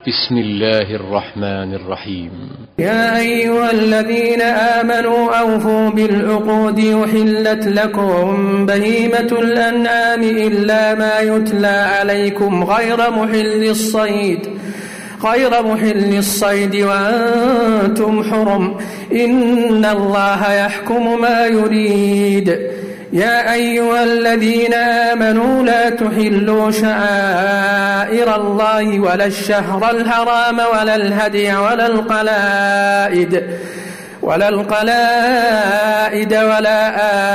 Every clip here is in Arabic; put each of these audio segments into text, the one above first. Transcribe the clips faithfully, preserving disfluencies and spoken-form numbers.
بسم الله الرحمن الرحيم. يا أيها الذين آمنوا أوفوا بالعقود يحلت لكم بهيمة الأنعام إلا ما يتلى عليكم غير محل الصيد غير محل الصيد وأنتم حرم إن الله يحكم ما يريد. يا أيها الذين آمنوا لا تحلوا شعائر الله ولا الشهر الحرام ولا الهدي ولا القلائد ولا القلائد ولا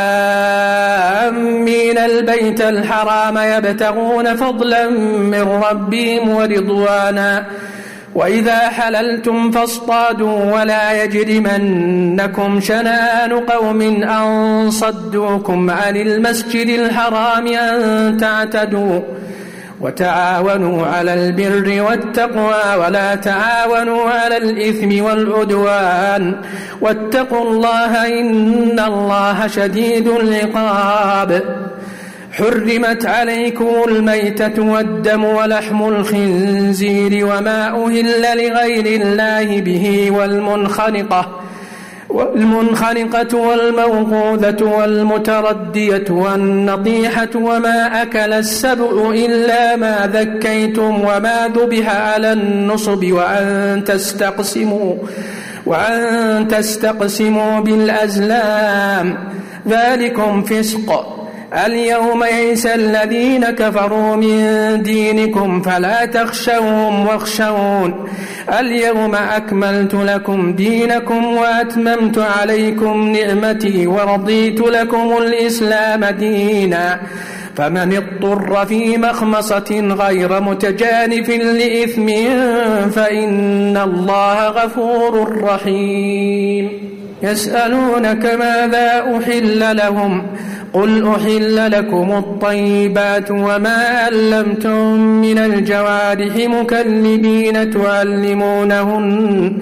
آمين البيت الحرام يبتغون فضلا من ربهم ورضوانا وإذا حللتم فاصطادوا ولا يجرمنكم شنآن قوم أن صدوكم عن المسجد الحرام أن تعتدوا وتعاونوا على البر والتقوى ولا تعاونوا على الإثم والعدوان واتقوا الله إن الله شديد العقاب. حرمت عليكم الميتة والدم ولحم الخنزير وما أهل لغير الله به والمنخنقة والمنخنقة والموقوذة والمتردية والنطيحة وما أكل السبع إلا ما ذكيتم وما ذبح على النصب وأن تستقسموا وأن تستقسموا بالأزلام ذلكم فسق. اليوم يئس الذين كفروا من دينكم فلا تخشوهم واخشون اليوم أكملت لكم دينكم وأتممت عليكم نعمتي ورضيت لكم الإسلام دينا فمن اضطر في مخمصة غير متجانف لإثم فإن الله غفور رحيم. يسألونك ماذا أحل لهم قل أحل لكم الطيبات وما علمتم من الجوارح مكلبين تعلمونهن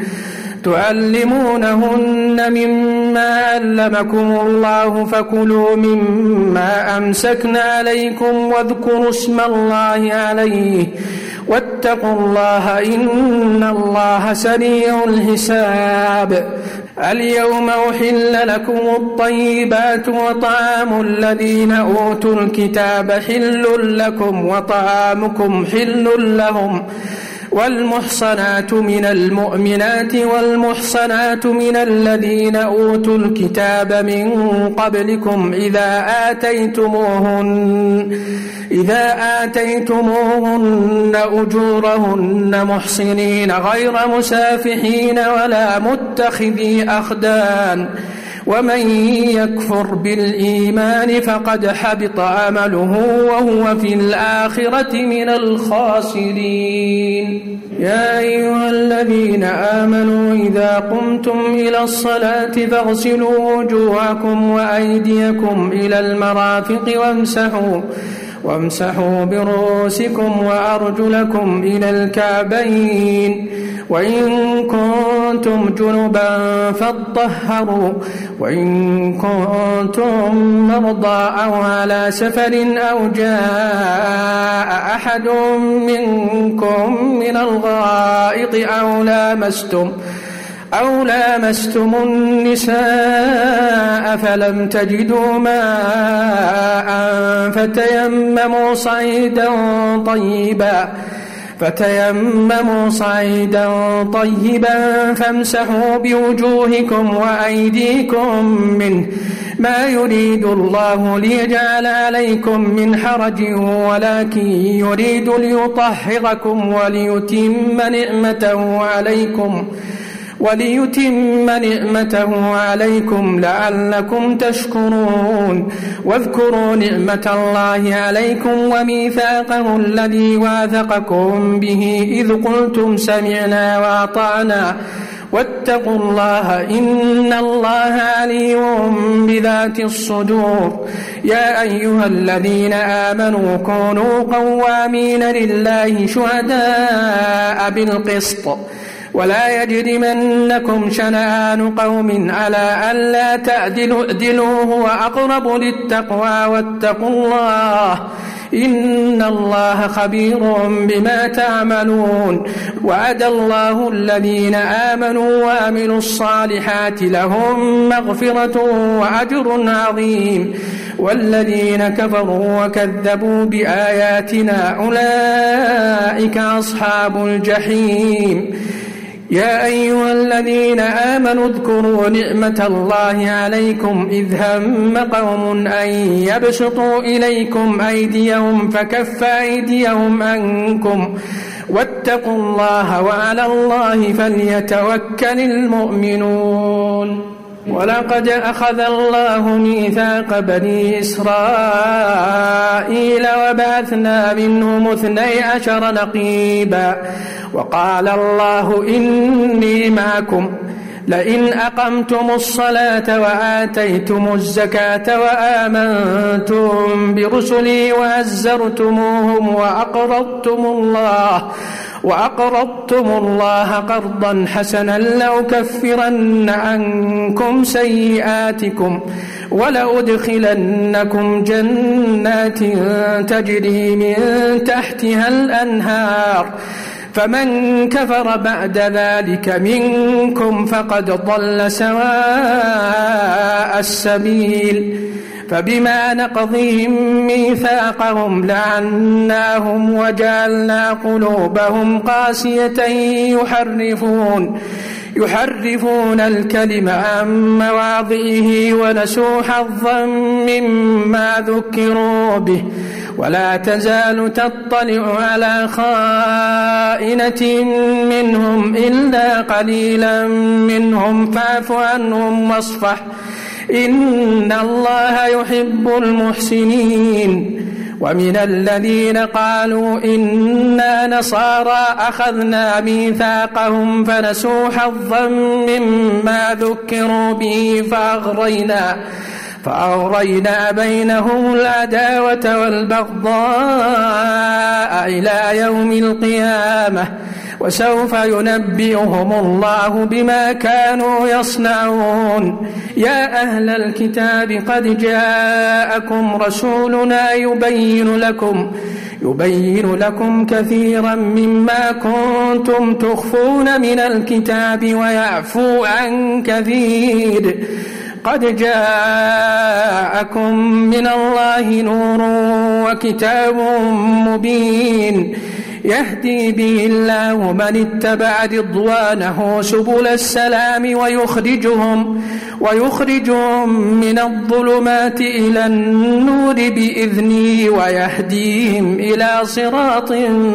تعلمونهن مما علمكم الله فكلوا مما أمسكن عليكم واذكروا اسم الله عليه واتقوا الله إن الله سريع الحساب. اليوم أحل لكم الطيبات وطعام الذين أوتوا الكتاب حل لكم وطعامكم حل لهم والمحصنات من المؤمنات والمحصنات من الذين أوتوا الكتاب من قبلكم إذا آتيتموهن إذا آتيتموهن أجورهن محصنين غير مسافحين ولا متخذي أخدان ومن يكفر بالإيمان فقد حبط عمله وهو في الآخرة من الخاسرين. يا أيها الذين آمنوا إذا قمتم إلى الصلاة فاغسلوا وجوهكم وأيديكم إلى المرافق وامسحوا وامسحوا برؤوسكم وأرجلكم إلى الكعبين وإن كنتم جنبا فاطهروا وإن كنتم مرضى أو على سفر أو جاء أحد منكم من الغائط أو لامستم أو لامستم النساء فلم تجدوا ماء فتيمموا صعيدا طيبا فتيمموا صعيدا طيبا فامسحوا بوجوهكم وأيديكم منه ما يريد الله ليجعل عليكم من حرج ولكن يريد ليطهركم وليتم نعمته عليكم وليتم نعمته عليكم لعلكم تشكرون. واذكروا نعمة الله عليكم وميثاقه الذي واثقكم به إذ قلتم سمعنا وأطعنا واتقوا الله إن الله عليم بذات الصدور. يا أيها الذين آمنوا كونوا قوامين لله شهداء بالقسط ولا يجرمنكم شنآن قوم على ألا تعدلوا اعدلوا هو أقرب للتقوى واتقوا الله إن الله خبير بما تعملون. وعد الله الذين آمنوا وعملوا الصالحات لهم مغفرة وأجر عظيم، والذين كفروا وكذبوا بآياتنا أولئك أصحاب الجحيم. يا أيها الذين آمنوا اذكروا نعمة الله عليكم إذ هم قوم أن يبسطوا إليكم أيديهم فكف أيديهم عنكم واتقوا الله وعلى الله فليتوكل المؤمنون. ولقد أخذ الله ميثاق بني إسرائيل وبعثنا منهم اثني عشر نقيبا وقال الله إني معكم لئن أقمتم الصلاة وآتيتم الزكاة وآمنتم برسلي وعزرتموهم وأقرضتم الله وأقرضتم الله قرضا حسنا لأكفرن عنكم سيئاتكم ولأدخلنكم جنات تجري من تحتها الأنهار فمن كفر بعد ذلك منكم فقد ضل سواء السبيل. فبما نقضهم ميثاقهم لعناهم وجعلنا قلوبهم قاسية يحرفون يحرفون الكلم عن مواضعه ونسوا حظا مما ذكروا به ولا تزال تطلع على خائنة منهم إلا قليلا منهم فاعف عنهم واصفح إن الله يحب المحسنين. ومن الذين قالوا إنا نصارى أخذنا ميثاقهم فنسوا حظا مما ذكروا به فأغرينا فأغرينا بينهم العداوة والبغضاء إلى يوم القيامة وسوف ينبئهم الله بما كانوا يصنعون. يا أهل الكتاب قد جاءكم رسولنا يبين لكم يبين لكم كثيرا مما كنتم تخفون من الكتاب ويعفو عن كثير. قد جاءكم من الله نور وكتاب مبين يهدي به الله من اتبع رضوانه سبل السلام ويخرجهم ويخرجهم من الظلمات إلى النور بإذنه ويهديهم إلى صراط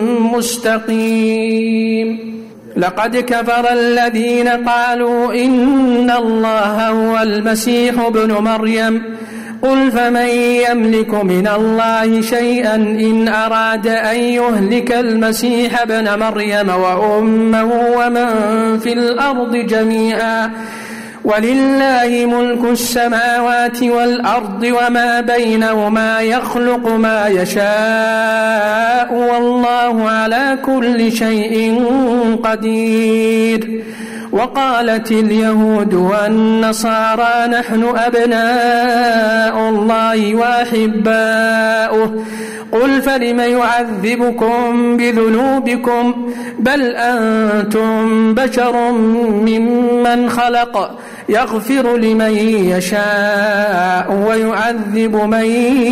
مستقيم. لقد كفر الذين قالوا إن الله هو المسيح ابن مريم قل فمن يملك من الله شيئا إن أراد أن يهلك المسيح ابن مريم وأمه ومن في الأرض جميعا ولله ملك السماوات والأرض وما بينهما يخلق ما يشاء والله على كل شيء قدير. وقالت اليهود والنصارى نحن أبناء الله وأحباؤه قل فلم يعذبكم بذنوبكم بل أنتم بشر ممن خلق يغفر لمن يشاء ويعذب من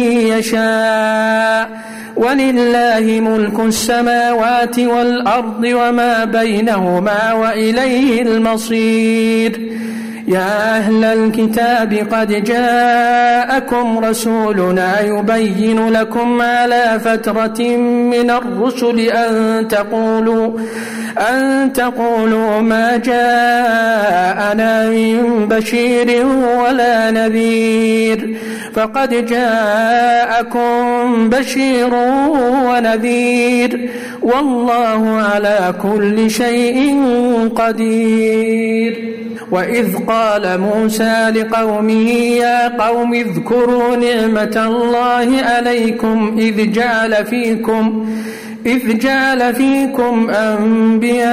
يشاء ولله ملك السماوات والأرض وما بينهما وإليه المصير. يا أهل الكتاب قد جاءكم رسولنا يبين لكم على فترة من الرسل أن تقولوا أن تقولوا ما جاءنا من بشير ولا نذير فقد جاءكم بشير ونذير والله على كل شيء قدير. وإذ قال موسى لقومه يا قوم اذكروا نعمة الله عليكم إذ جعل فيكم إذ جعل فيكم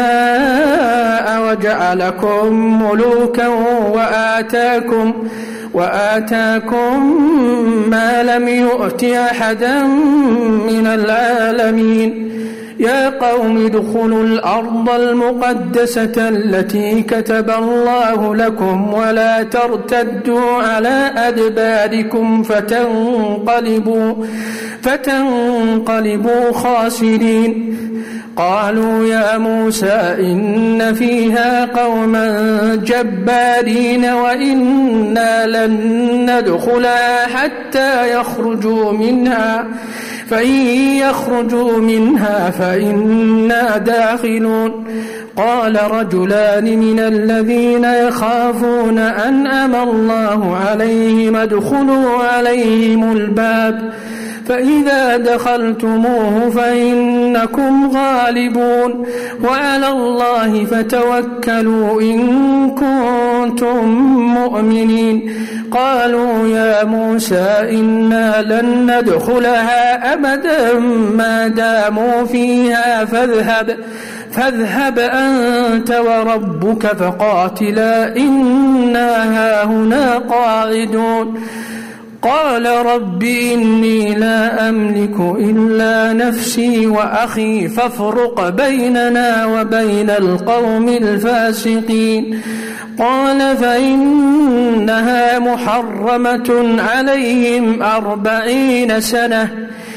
أنبياء وجعلكم ملوكا وآتاكم وآتاكم ما لم يؤت أحدا من العالمين يا قوم ادخلوا الأرض المقدسة التي كتب الله لكم ولا ترتدوا على أدباركم فتنقلبوا, فتنقلبوا خاسرين. قالوا يا موسى إن فيها قوما جبارين وإنا لن ندخلها حتى يخرجوا منها فإن يخرجوا منها فإنا داخلون. قال رجلان من الذين يخافون أنعم الله عليهم ادخلوا عليهم الباب فإذا دخلتموه فإنكم غالبون وعلى الله فتوكلوا إن كنتم مؤمنين. قالوا يا موسى إنا لن ندخلها أبدا ما داموا فيها فاذهب, فاذهب أنت وربك فقاتلا إنا هاهنا قاعدون. قال رب إني لا أملك إلا نفسي وأخي فافرق بيننا وبين القوم الفاسقين. قال فإنها محرمة عليهم أربعين سنة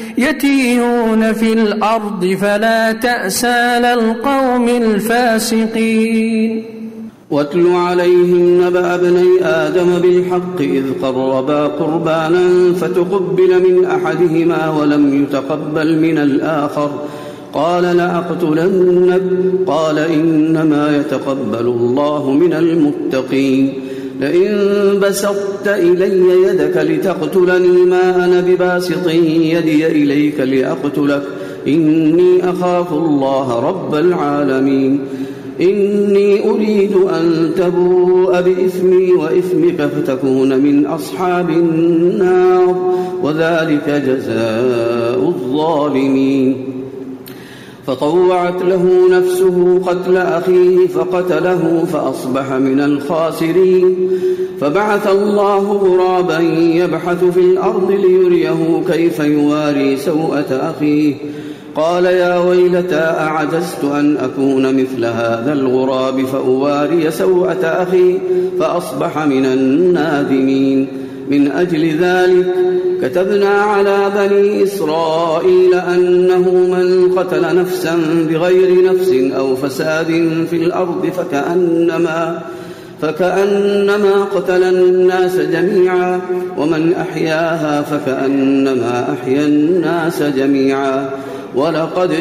يتيهون في الأرض فلا تأس على القوم الفاسقين. واتل عليهم نبأ ابني آدم بالحق إذ قربا قربانا فتقبل من أحدهما ولم يتقبل من الآخر قال لأقتلنك قال إنما يتقبل الله من المتقين. لئن بسطت إلي يدك لتقتلني ما أنا بباسط يدي إليك لأقتلك إني أخاف الله رب العالمين. إني أريد أن تبوء بإثمي وإثمك فتكون من أصحاب النار وذلك جزاء الظالمين. فطوعت له نفسه قتل أخيه فقتله فأصبح من الخاسرين. فبعث الله غرابا يبحث في الأرض ليريه كيف يواري سوءة أخيه قال يا ويلتى أعجزت أن أكون مثل هذا الغراب فأواري سوءة أخي فأصبح من النادمين. من أجل ذلك كتبنا على بني إسرائيل أنه من قتل نفسا بغير نفس أو فساد في الأرض فكأنما, فكأنما قتل الناس جميعا ومن أحياها فكأنما أحيا الناس جميعا. ولقد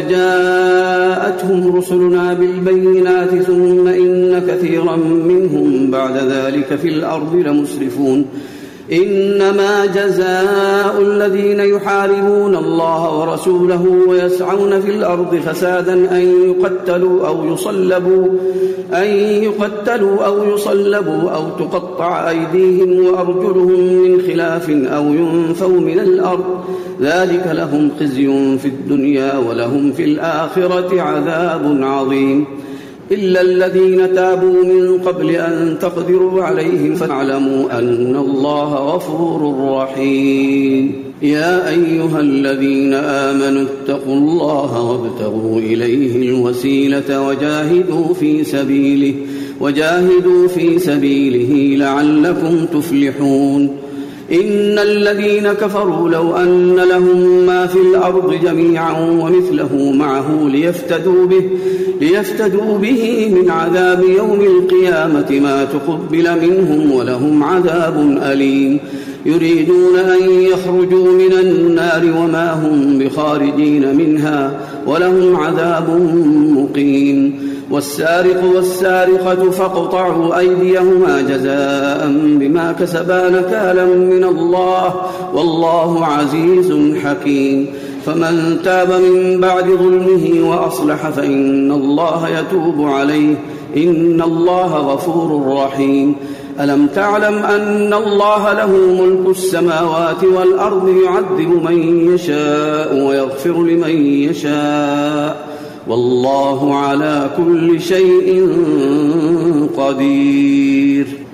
جاءتهم رسلنا بالبينات ثم إن كثيرا منهم بعد ذلك في الأرض لمسرفون. إنما جزاء الذين يحاربون الله ورسوله ويسعون في الأرض فسادا أن يقتلوا أو يصلبوا أن يقتلوا أو يصلبوا أو تقطع أيديهم وأرجلهم من خلاف أو ينفوا من الأرض ذلك لهم خزي في الدنيا ولهم في الآخرة عذاب عظيم. إلا الذين تابوا من قبل أن تقدروا عليهم فاعلموا أن الله غفور رحيم. يا أيها الذين آمنوا اتقوا الله وابتغوا إليه الوسيلة وجاهدوا في سبيله وجاهدوا في سبيله لعلكم تفلحون. إن الذين كفروا لو أن لهم ما في الأرض جميعا ومثله معه ليفتدوا به, ليفتدوا به من عذاب يوم القيامة ما تقبل منهم ولهم عذاب أليم. يريدون أن يخرجوا من النار وما هم بخارجين منها ولهم عذاب مقيم. والسارق والسارقة فاقطعوا أيديهما جزاء بما كسبا نكالا من الله والله عزيز حكيم. فمن تاب من بعد ظلمه وأصلح فإن الله يتوب عليه إن الله غفور رحيم. ألم تعلم أن الله له ملك السماوات والأرض يعذب من يشاء ويغفر لمن يشاء والله على كل شيء قدير.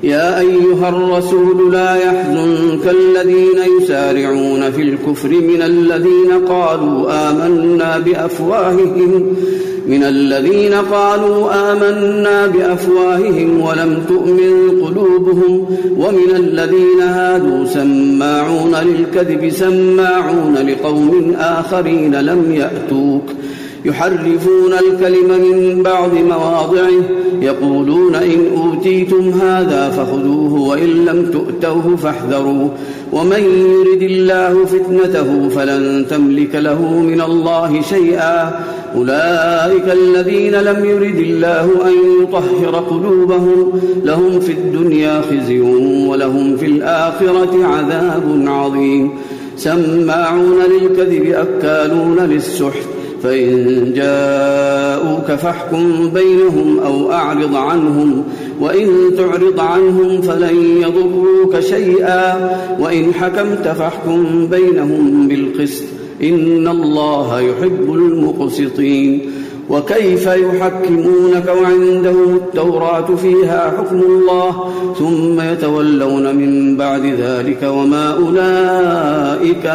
يا أيها الرسول لا يحزنك الذين يسارعون في الكفر من الذين قالوا آمنا بأفواههم من الذين قالوا آمنا بأفواههم ولم تؤمن قلوبهم ومن الذين هادوا سماعون للكذب سماعون لقوم آخرين لم يأتوك يحرفون الكلم من بعض مواضعه يقولون إن أوتيتم هذا فخذوه وإن لم تؤتوه فاحذروا ومن يرد الله فتنته فلن تملك له من الله شيئا أولئك الذين لم يرد الله أن يطهر قلوبهم لهم في الدنيا خزي ولهم في الآخرة عذاب عظيم سماعون للكذب أكالون للسحت فإن جاءوك فاحكم بينهم أو أعرض عنهم وإن تعرض عنهم فلن يضروك شيئا وإن حكمت فاحكم بينهم بالقسط إن الله يحب المقسطين وكيف يحكمونك وعندهم التوراة فيها حكم الله ثم يتولون من بعد ذلك وما أولئك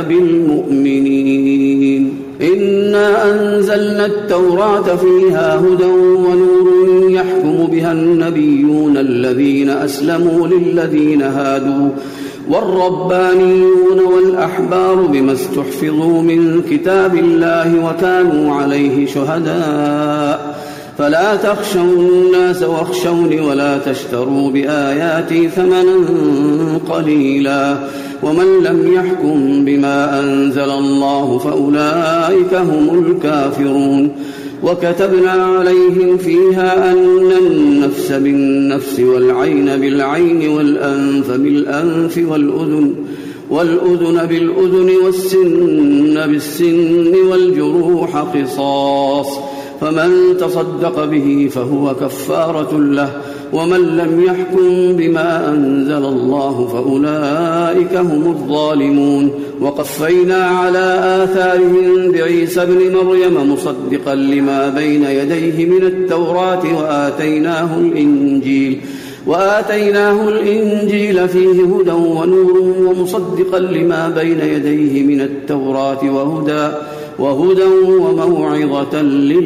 بالمؤمنين إنا أنزلنا التوراة فيها هدى ونور يحكم بها النبيون الذين أسلموا للذين هادوا والربانيون والأحبار بما استحفظوا من كتاب الله وكانوا عليه شهداء فلا تخشوا الناس واخشوني ولا تشتروا بآياتي ثمنا قليلا ومن لم يحكم بما أنزل الله فأولئك هم الكافرون وكتبنا عليهم فيها أن النفس بالنفس والعين بالعين والأنف بالأنف والأذن والأذن بالأذن والسن بالسن والجروح قصاص فمن تصدق به فهو كفارة له ومن لم يحكم بما أنزل الله فأولئك هم الظالمون وقفينا على آثارهم بعيسى ابن مريم مصدقا لما بين يديه من التوراة وآتيناه الإنجيل وآتيناه الإنجيل فيه هدى ونور ومصدقا لما بين يديه من التوراة وهدى وهدى وموعظة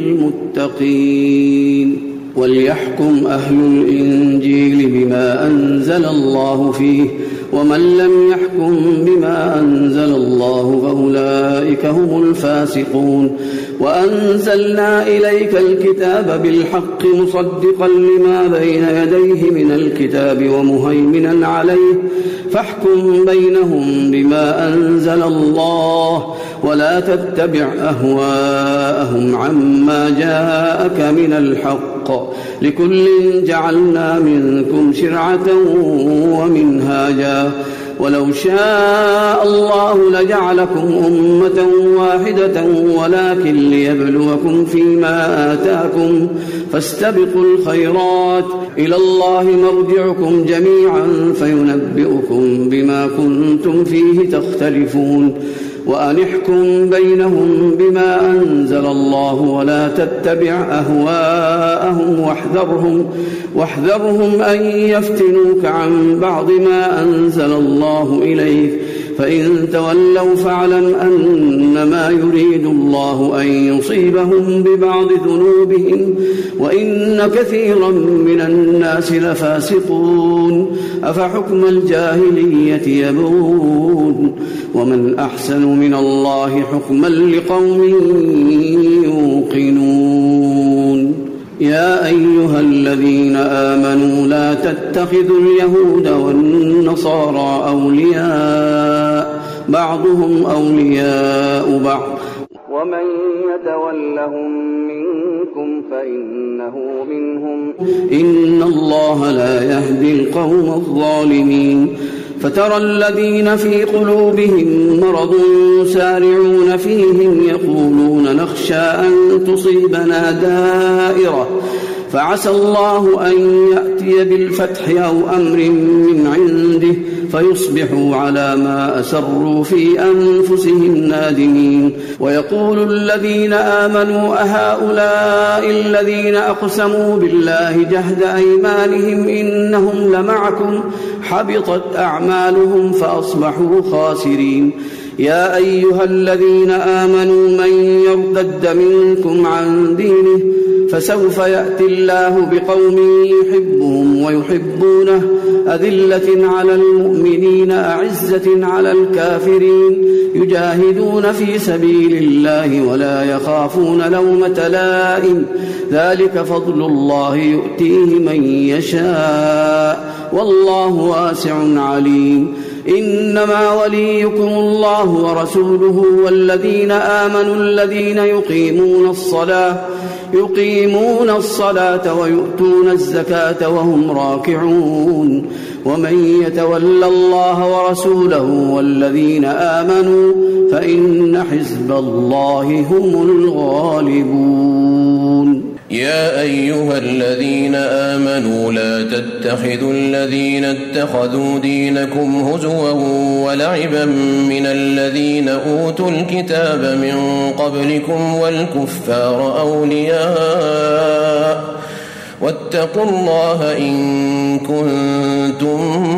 للمتقين وليحكم أهل الإنجيل بما أنزل الله فيه ومن لم يحكم بما أنزل الله فأولئك هم الفاسقون وأنزلنا إليك الكتاب بالحق مصدقا لما بين يديه من الكتاب ومهيمنا عليه فاحكم بينهم بما أنزل الله ولا تتبع أهواءهم عما جاءك من الحق لكل جعلنا منكم شرعة ومنهاجا ولو شاء الله لجعلكم أمة واحدة ولكن ليبلوكم فيما آتاكم فاستبقوا الخيرات إلى الله مرجعكم جميعا فينبئكم بما كنتم فيه تختلفون وأن احكم بينهم بما أنزل الله ولا تتبع أهواءهم واحذرهم, واحذرهم أن يفتنوك عن بعض ما أنزل الله إليك فإن تولوا فاعلم أنما يريد الله أن يصيبهم ببعض ذنوبهم وإن كثيرا من الناس لفاسقون أفحكم الجاهلية يبغون ومن أحسن من الله حكما لقوم يوقنون يا أيها الذين آمنوا لا تتخذوا اليهود والنصارى أولياء بعضهم أولياء بعض ومن يتولهم منكم فإنه منهم إن الله لا يهدي القوم الظالمين فترى الذين في قلوبهم مرض يسارعون فيهم يقولون نخشى أن تصيبنا دائرة فعسى الله أن يأتي بالفتح أو أمر من عنده فيصبحوا على ما أسروا في أنفسهم نادمين. ويقول الذين آمنوا أهؤلاء الذين أقسموا بالله جهد أيمانهم إنهم لمعكم حبطت أعمالهم فأصبحوا خاسرين. يا أيها الذين آمنوا من يرتد منكم عن دينه فسوف يأتي الله بقوم يحبهم ويحبونه أذلة على المؤمنين أعزة على الكافرين يجاهدون في سبيل الله ولا يخافون لومة لائم ذلك فضل الله يؤتيه من يشاء والله واسع عليم. إنما وليكم الله ورسوله والذين آمنوا الذين يقيمون الصلاة يقيمون الصلاة ويؤتون الزكاة وهم راكعون. ومن يتول الله ورسوله والذين آمنوا فإن حزب الله هم الغالبون. يا أيها الذين آمنوا لا تتخذوا الذين اتخذوا دينكم هزوا ولعبا من الذين أوتوا الكتاب من قبلكم والكفار أولياء واتقوا الله إن كنتم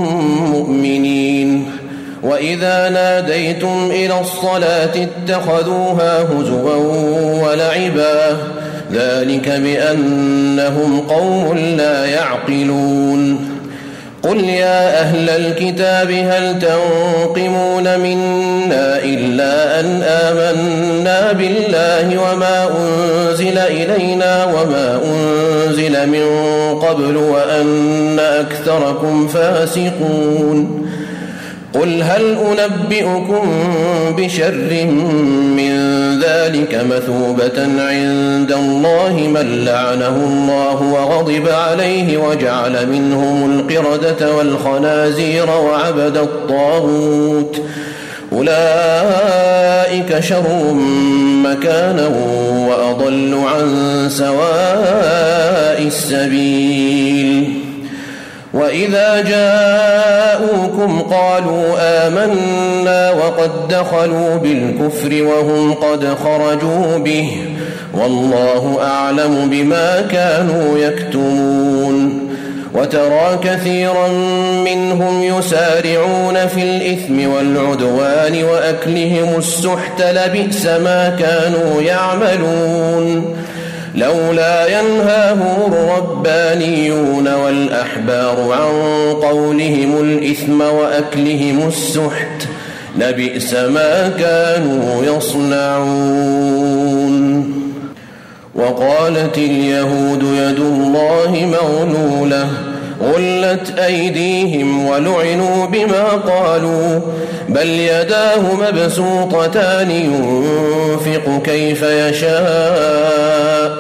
مؤمنين. وإذا ناديتم إلى الصلاة اتخذوها هزوا ولعبا ذلك بأنهم قوم لا يعقلون. قل يا أهل الكتاب هل تنقمون منا إلا أن آمنا بالله وما أنزل إلينا وما أنزل من قبل وأن أكثركم فاسقون. قل هل أنبئكم بشر من ذلك مثوبة عند الله من لعنه الله وغضب عليه وجعل منهم القردة والخنازير وعبد الطاغوت أولئك شر مكانا وأضل عن سواء السبيل. وإذا جاءوكم قالوا آمنا وقد دخلوا بالكفر وهم قد خرجوا به والله أعلم بما كانوا يكتمون. وترى كثيرا منهم يسارعون في الإثم والعدوان وأكلهم السحت لبئس ما كانوا يعملون. لولا ينهاهم الربانيون والأحبار عن قولهم الإثم وأكلهم السحت لبئس ما كانوا يصنعون. وقالت اليهود يد الله مغلولة غلت أيديهم ولعنوا بما قالوا بل يداه مبسوطتان ينفق كيف يشاء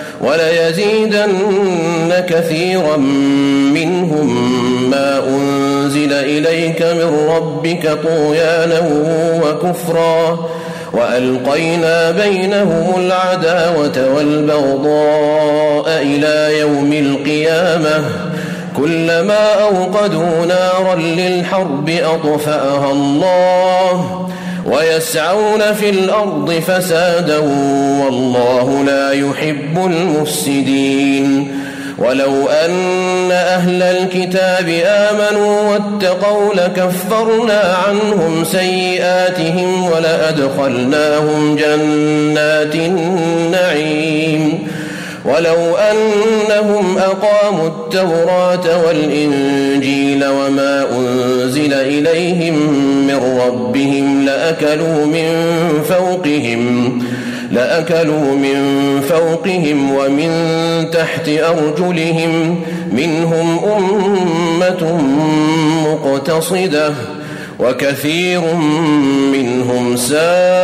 وليزيدن كثيرا منهم ما أنزل إليك من ربك طغيانا وكفرا وألقينا بينهم العداوة والبغضاء إلى يوم القيامة كلما أوقدوا نارا للحرب أطفأها الله ويسعون في الأرض فسادا والله لا يحب المفسدين. ولو أن أهل الكتاب آمنوا واتقوا لكفرنا عنهم سيئاتهم ولأدخلناهم جنات النعيم. ولو أنهم أقاموا التوراة والإنجيل وما أنزل إليهم من ربهم لأكلوا من فوقهم لأكلوا من فوقهم ومن تحت أرجلهم منهم أمة مقتصدة وكثير منهم ساء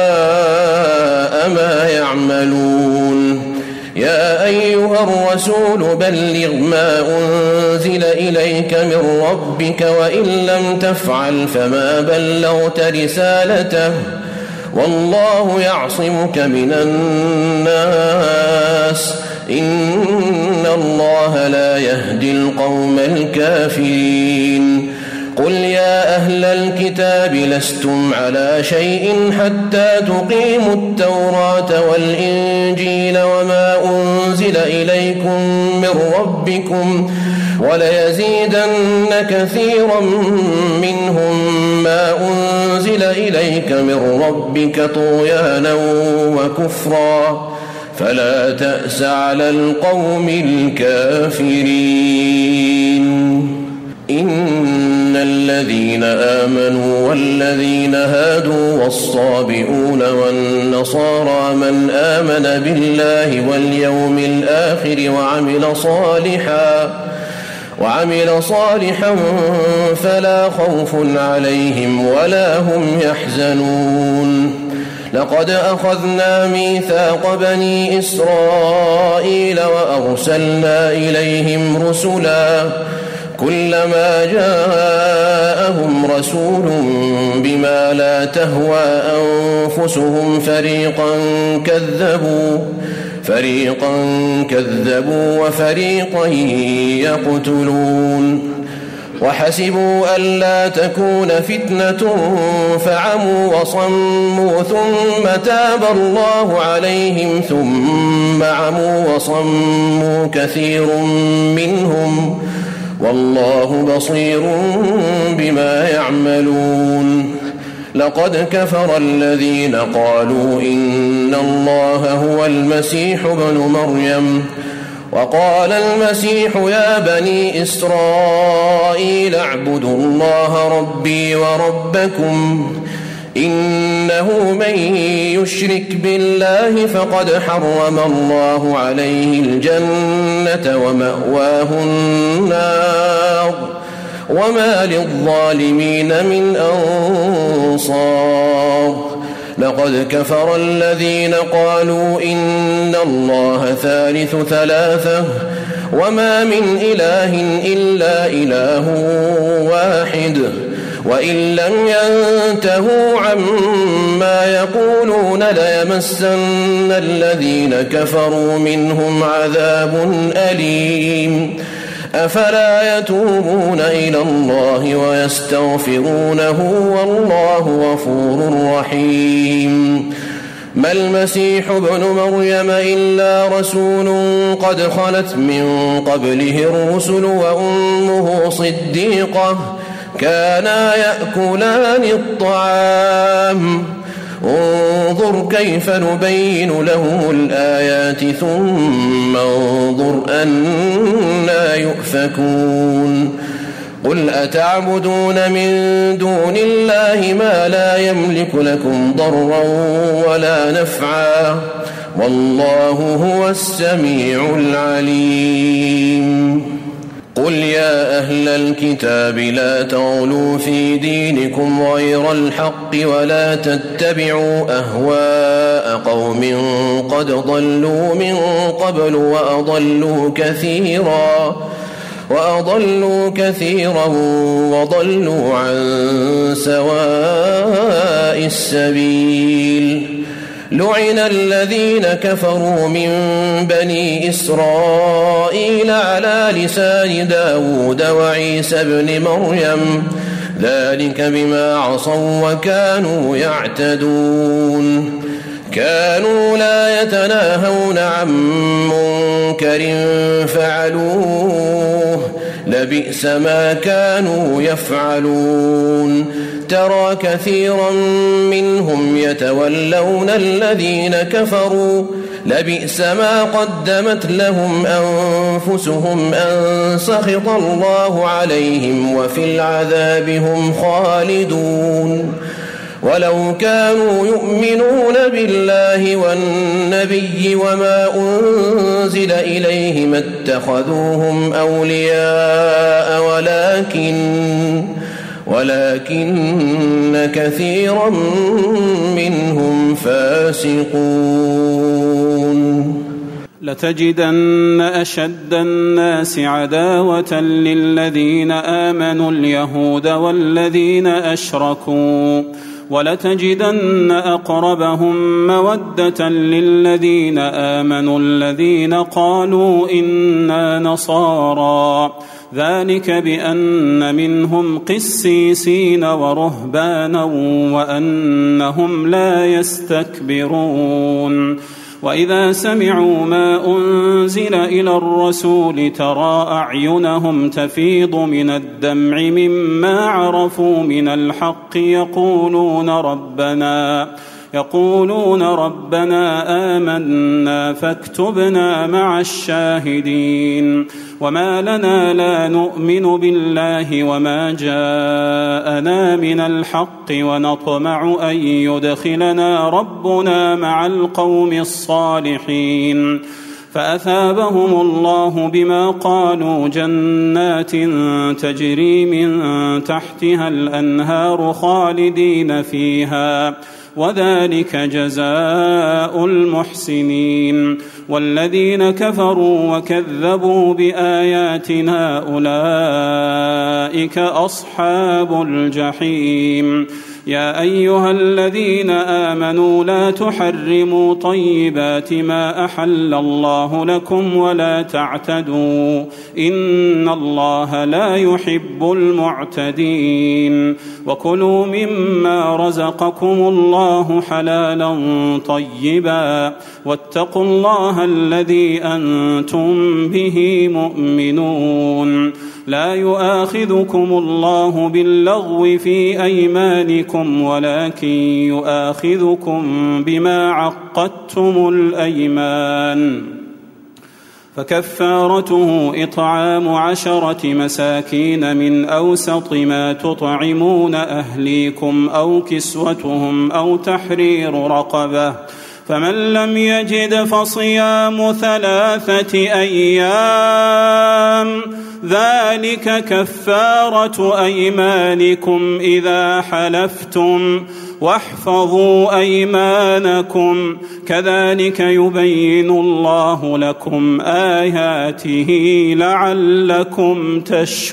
ما يعملون. يا أيها الرسول بلغ ما أنزل إليك من ربك وإن لم تفعل فما بلغت رسالته والله يعصمك من الناس إن الله يهدي القوم الكافرين قل يا أهل الكتاب لستم على شيء حتى تقيموا التوراة والإنجيل وما أنزل إليكم من ربكم وليزيدن كثيرا منهم ما أنزل إليك من ربك طغيانا وكفرا فلا تأس على القوم الكافرين إن الذين آمنوا والذين هادوا والصابئون والنصارى من آمن بالله واليوم الآخر وعمل صالحا وعمل صالحا فلا خوف عليهم ولا هم يحزنون لقد أخذنا ميثاق بني إسرائيل وأرسلنا إليهم رسلا كلما جاءهم رسول بما لا تهوى أنفسهم فريقا كذبوا فريقا كذبوا وفريقا يقتلون وحسبوا ألا تكون فتنة فعموا وصموا ثم تاب الله عليهم ثم عموا وصموا كثير منهم والله بصير بما يعملون لقد كفر الذين قالوا إن الله هو المسيح ابن مريم وقال المسيح يا بني إسرائيل اعبدوا الله ربي وربكم إنه من يشرك بالله فقد حرم الله عليه الجنة ومأواه النار وما للظالمين من أنصار لقد كفر الذين قالوا إن الله ثالث ثلاثة وما من إله إلا إله واحد وإن لم ينتهوا عما يقولون ليمسن الذين كفروا منهم عذاب أليم أفلا يتوبون إلى الله ويستغفرونه والله غفور رحيم ما المسيح ابن مريم إلا رسول قد خلت من قبله الرسل وأمه صديقة كانا يأكلان الطعام انظر كيف نبين لهم الآيات ثم انظر أنا يؤفكون قل أتعبدون من دون الله ما لا يملك لكم ضرا ولا نفعا والله هو السميع العليم قل يا أهل الكتاب لا تغلوا في دينكم غير الحق ولا تتبعوا أهواء قوم قد ضلوا من قبل وأضلوا كثيرا وأضلوا كثيرا وضلوا عن سواء السبيل لعن الذين كفروا من بني إسرائيل على لسان داود وعيسى بن مريم ذلك بما عصوا وكانوا يعتدون كانوا لا يتناهون عن منكر فعلوه لبئس ما كانوا يفعلون ترى كثيرا منهم يتولون الذين كفروا لبئس ما قدمت لهم أنفسهم أن سخط الله عليهم وفي العذاب هم خالدون ولو كانوا يؤمنون بالله والنبي وما أنزل إليه ما اتخذوهم أولياء ولكن ولكن كثيرا منهم فاسقون لتجدن أشد الناس عداوة للذين آمنوا اليهود والذين أشركوا ولتجدن أقربهم مودة للذين آمنوا الذين قالوا إنا نصارى ذلك بأن منهم قسيسين ورهبانا وأنهم لا يستكبرون وإذا سمعوا ما أنزل إلى الرسول ترى أعينهم تفيض من الدمع مما عرفوا من الحق يقولون ربنا يقولون ربنا آمنا فاكتبنا مع الشاهدين وما لنا لا نؤمن بالله وما جاءنا من الحق ونطمع أن يدخلنا ربنا مع القوم الصالحين فأثابهم الله بما قالوا جنات تجري من تحتها الأنهار خالدين فيها وذلك جزاء المحسنين والذين كفروا وكذبوا بآياتنا أولئك أصحاب الجحيم يا أيها الذين آمنوا لا تحرموا طيبات ما أحل الله لكم ولا تعتدوا إن الله لا يحب المعتدين وكلوا مما رزقكم الله حلالا طيبا واتقوا الله الذي أنتم به مؤمنون لا يؤاخذكم الله باللغو في أيمانكم ولكن يؤاخذكم بما عقدتم الأيمان فكفارته إطعام عشرة مساكين من أوسط ما تطعمون أهليكم أو كسوتهم أو تحرير رقبة فمن لم يجد فصيام ثلاثة أيام ذلك كفارة أيمانكم إذا حلفتم واحفظوا أيمانكم كذلك يبين الله لكم آياته لعلكم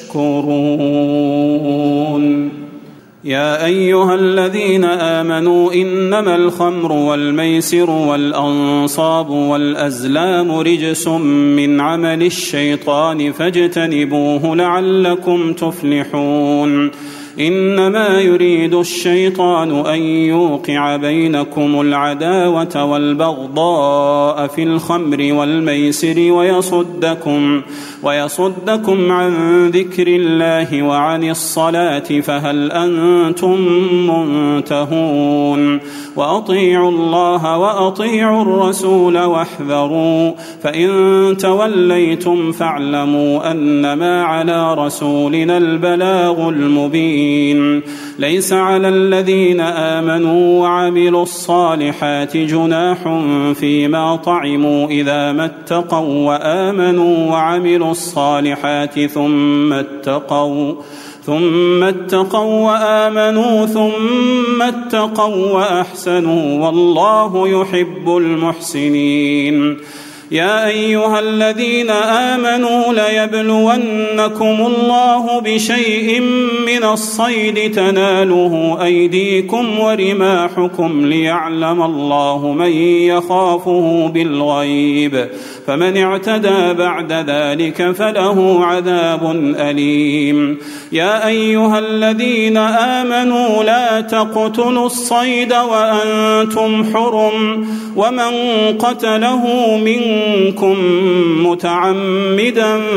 تشكرون يا أيها الذين آمنوا إنما الخمر والميسر والأنصاب والأزلام رجس من عمل الشيطان فاجتنبوه لعلكم تفلحون إنما يريد الشيطان أن يوقع بينكم العداوة والبغضاء في الخمر والميسر ويصدكم ويصدكم عن ذكر الله وعن الصلاة فهل أنتم منتهون وأطيعوا الله وأطيعوا الرسول واحذروا فإن توليتم فاعلموا أنما على رسولنا البلاغ المبين ليس على الذين آمنوا وعملوا الصالحات جناح فيما طعموا إذا ما اتقوا وآمنوا وعملوا الصالحات ثم اتقوا ثم اتقوا وآمنوا ثم اتقوا وأحسنوا والله يحب المحسنين يا أيها الذين آمنوا ليبلونكم الله بشيء من الصيد تناله أيديكم ورماحكم ليعلم الله من يخافه بالغيب فمن اعتدى بعد ذلك فله عذاب أليم يا أيها الذين آمنوا لا تقتلوا الصيد وأنتم حرم ومن قتله منكم متعمدا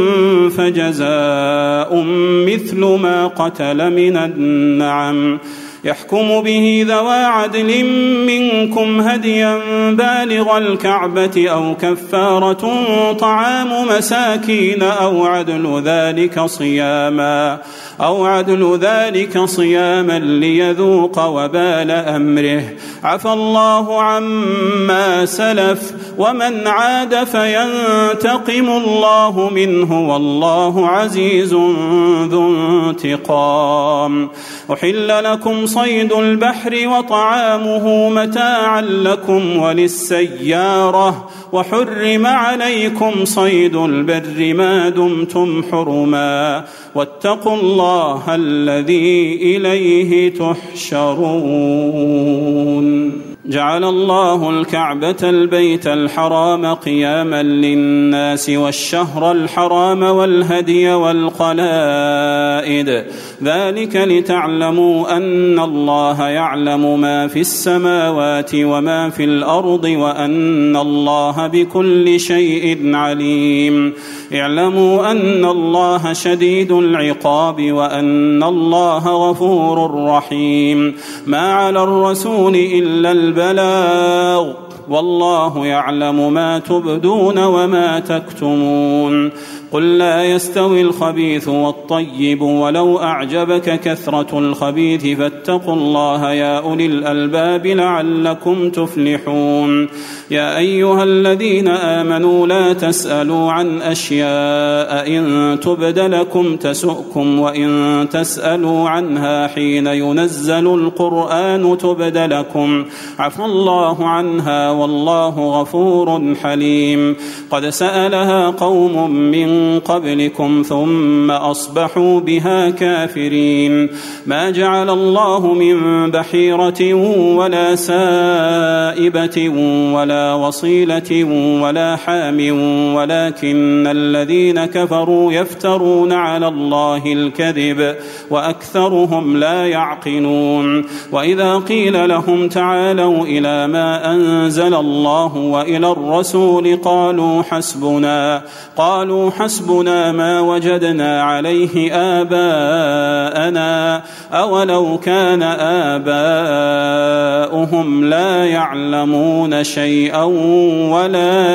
فجزاء مثل ما قتل من النعم يحكم به ذوى عدل منكم هديا بالغ الكعبة أو كفارة طعام مساكين أو عدل ذلك صياما أو عدل ذلك صياما ليذوق وبال أمره عفى الله عما سلف ومن عاد فينتقم الله منه والله عزيز ذو انتقام أحل لكم صيد البحر وطعامه متاعا لكم وللسيارة وحرم عليكم صيد البر ما دمتم حرما واتقوا الله الذي إليه تحشرون. جعل الله الكعبة البيت الحرام قياما للناس والشهر الحرام والهدي والقلائد ذلك لتعلموا أن الله يعلم ما في السماوات وما في الأرض وأن الله بكل شيء عليم. اعلموا أن الله شديد العقاب وأن الله غفور رحيم. ما على الرسول إلا البلاغ والله يعلم ما تبدون وما تكتمون. قل لا يستوي الخبيث والطيب ولو أعجبك كثرة الخبيث فاتقوا الله يا أولي الألباب لعلكم تفلحون. يا أيها الذين آمنوا لا تسألوا عن أشياء إن تبد لكم تسؤكم وإن تسألوا عنها حين ينزل القرآن تبد لكم عفى الله عنها والله غفور حليم. قد سألها قوم من قبلكم ثم أصبحوا بها كافرين. ما جعل الله من بحيرة ولا سائبة ولا وصيلة ولا حام ولكن الذين كفروا يفترون على الله الكذب وأكثرهم لا يعقلون. وإذا قيل لهم تعالوا إلى ما أنزل الله وإلى الرسول قالوا حسبنا قالوا حسبنا ما وجدنا عليه آباءنا أولو كان آباؤهم لا يعلمون شيئا ولا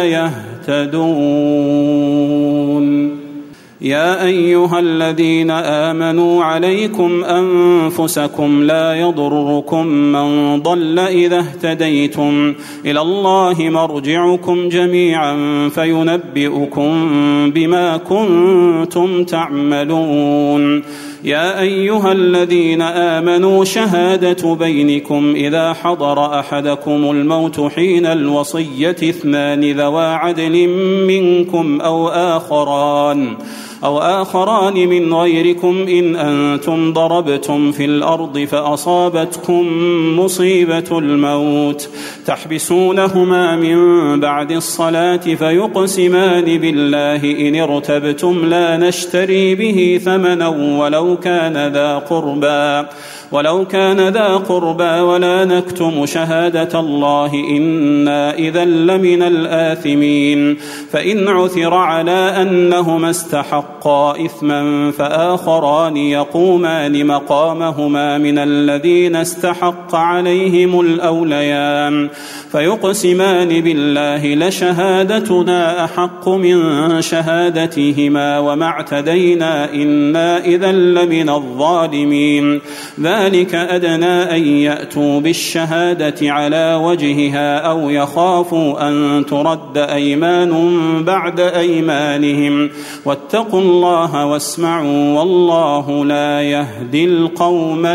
يهتدون. يا أيها الذين آمنوا عليكم أنفسكم لا يضركم من ضل إذا اهتديتم إلى الله مرجعكم جميعا فينبئكم بما كنتم تعملون. يا أيها الذين آمنوا شهادة بينكم إذا حضر أحدكم الموت حين الوصية اثنان ذوا عدل منكم أو آخران أو آخران من غيركم إن أنتم ضربتم في الأرض فأصابتكم مصيبة الموت تحبسونهما من بعد الصلاة فيقسمان بالله إن ارتبتم لا نشتري به ثمنا ولو كان ذا قربى ولو كان ذا قربى ولا نكتم شهادة الله إنا إذا لمن الآثمين. فإن عثر على أنهما استحقا إثما فآخران يقومان مقامهما من الذين استحق عليهم الأوليان فيقسمان بالله لشهادتنا أحق من شهادتهما وما اعتدينا إنا إذا لمن الظالمين. ذلك أدنى أن يأتوا بالشهادة على وجهها أو يخافوا أن ترد أيمان بعد أيمانهم واتقوا الله واسمعوا والله لا يهدي القوم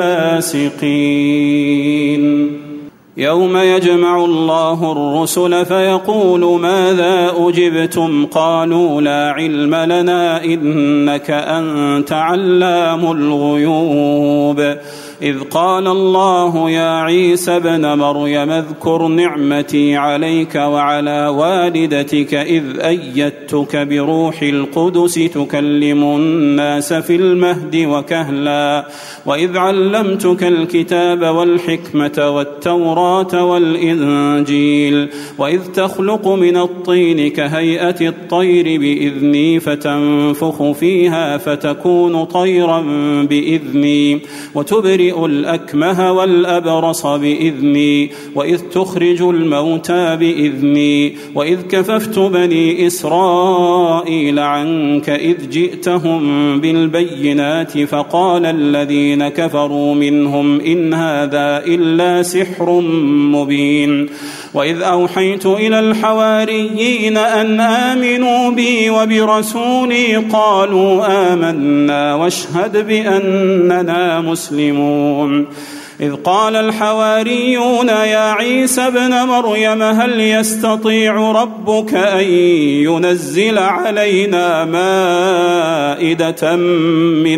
الفاسقين. يوم يجمع الله الرسل فيقول ماذا أجبتم قالوا لا علم لنا إنك أنت علام الغيوب. إذ قال الله يا عيسى ابن مريم اذكر نعمتي عليك وعلى والدتك إذ أيدتك بروح القدس تكلم الناس في المهد وكهلا وإذ علمتك الكتاب والحكمة والتوراة والإنجيل وإذ تخلق من الطين كهيئة الطير بإذني فتنفخ فيها فتكون طيرا بإذني وتبرئ الأكمه والأبرص بإذني وإذ تخرج الموتى بإذني وإذ كففت بني إسرائيل عنك إذ جئتهم بالبينات فقال الذين كفروا منهم إن هذا إلا سحر مبين. وإذ أوحيت إلى الحواريين أن آمنوا بي وبرسولي قالوا آمنا واشهد بأننا مسلمون. يفرحون إذ قال الحواريون يا عيسى ابن مريم هل يستطيع ربك أن ينزل علينا مائدة من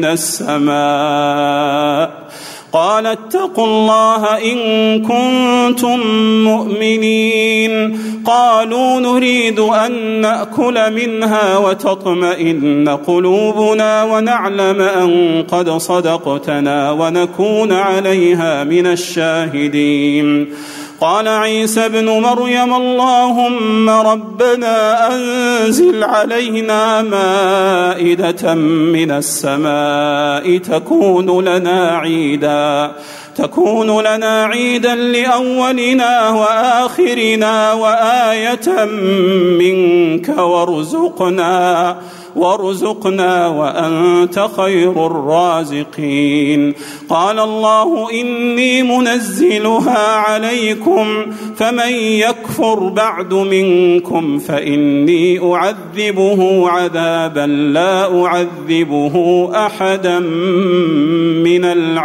السماء قال اتقوا الله إن كنتم مؤمنين قالوا نريد أن نأكل منها وتطمئن قلوبنا ونعلم أن قد صدقتنا ونكون عليها من الشاهدين قال عيسى ابن مريم اللهم ربنا أنزل علينا مائدة من السماء تكون لنا عيدا تكون لنا عيدا لأولنا وآخرنا وآية منك وارزقنا وارزقنا وأنت خير الرازقين قال الله إني منزلها عليكم فمن يكفر بعد منكم فإني أعذبه عذابا لا أعذبه أحدا من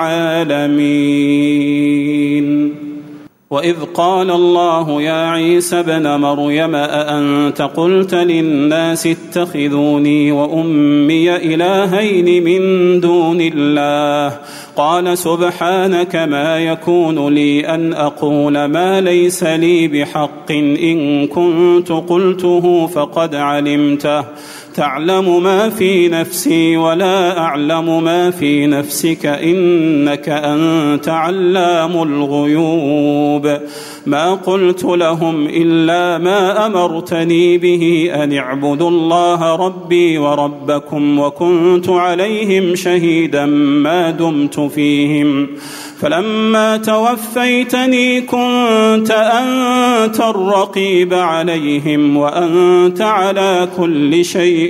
العالمين وإذ قال الله يا عيسى ابن مريم أأنت قلت للناس اتخذوني وأمي إلهين من دون الله قال سبحانك ما يكون لي أن أقول ما ليس لي بحق إن كنت قلته فقد علمته تعلم ما في نفسي ولا أعلم ما في نفسك إنك أنت علام الغيوب ما قلت لهم إلا ما أمرتني به أن اعبدوا الله ربي وربكم وكنت عليهم شهيدا ما دمت فيهم فلما توفيتني كنت أنت الرقيب عليهم وأنت على كل شيء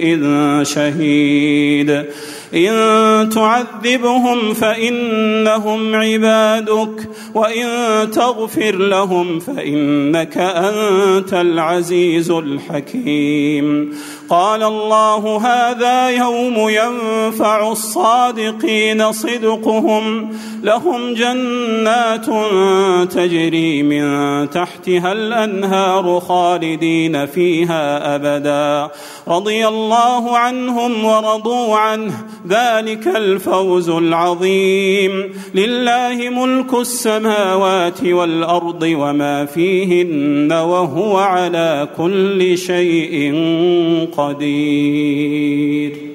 شهيد إن تعذبهم فإنهم عبادك وإن تغفر لهم فإنك أنت العزيز الحكيم قال الله هذا يوم ينفع الصادقين صدقهم لهم جنات تجري من تحتها الأنهار خالدين فيها أبدا رضي الله عنهم ورضوا عنه ذلك الفوز العظيم لله ملك السماوات والأرض وما فيهن وهو على كل شيء قدير